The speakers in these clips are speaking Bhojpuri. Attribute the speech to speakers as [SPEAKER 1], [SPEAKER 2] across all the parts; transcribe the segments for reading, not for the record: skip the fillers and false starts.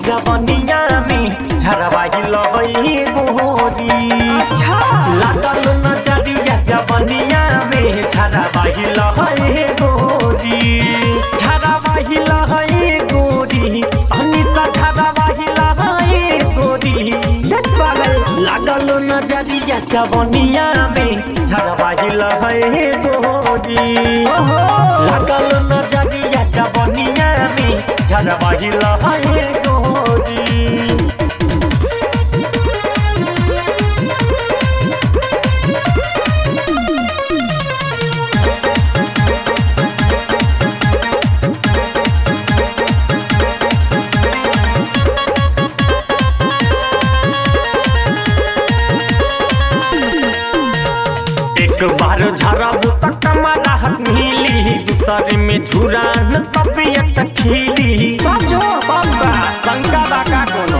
[SPEAKER 1] जवनिया में झरवाही लहई गोरी। लागल नजरिया जवनिया में झरवाही लहई गोरी। झरवाही लहई गोरी अनिता झरवाही लहई गोरी। लागल नजरिया जवनिया में झरवाही लहई गोरी। लागल नजरिया जवनिया में झरवाही लहई गोरी। एक बार झरबू त कमरा मिली दूसरे में झुरान तबियत खिली। बाबा शंका का कोनो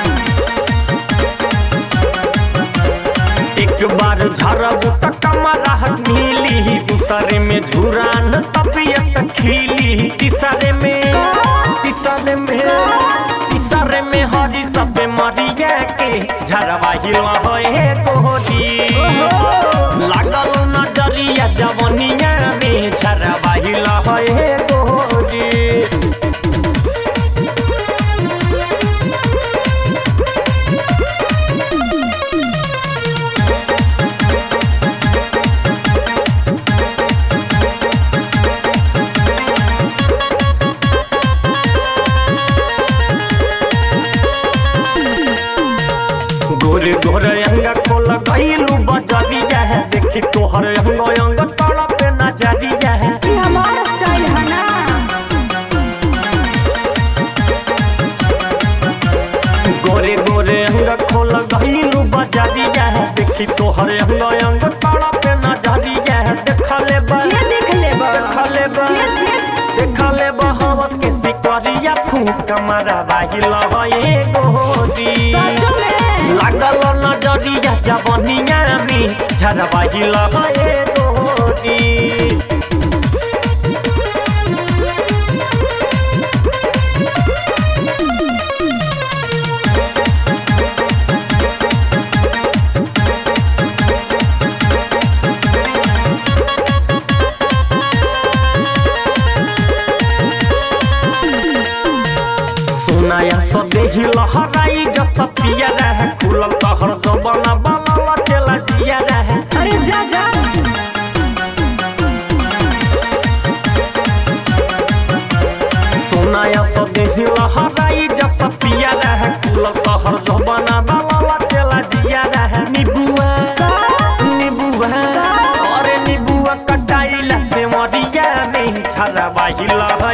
[SPEAKER 1] एक बार झरबू त कमरा मिली दूसरे में झुरान तबियत खिली। तीसरे में हरी सब मरिया के झरवाही लहई गोरी। लागल नजरिया जवनिया में झरवाही लहई गोरी। गोरे गोरे अंग खोल गईलू बजरिया है देखी तोहर अंग अंग तड़प नजरिया है।
[SPEAKER 2] हमारा स्टाइल है ना।
[SPEAKER 1] गोरे गोरे अंग खोल गईलू बजरिया है देखी तोहर अंग अंग तड़प नजरिया है। देखले बहवत के सिकरिया फूक मरवाही लहई गोरी। लागल नजरिया जवनिया में झरवाही लहई गोरी। सुनाया सदेही लहराई जस पिया रहे खुलल तहर जबना बनल चला जिया रहे।
[SPEAKER 2] अरे जा जा
[SPEAKER 1] सुनाया सदेही लहराई जस पिया रहे खुलल तहर जबना बनल चला जिया रहे। निबुआ अरे निबुआ कटाइला से मरिया में झरवाही लहई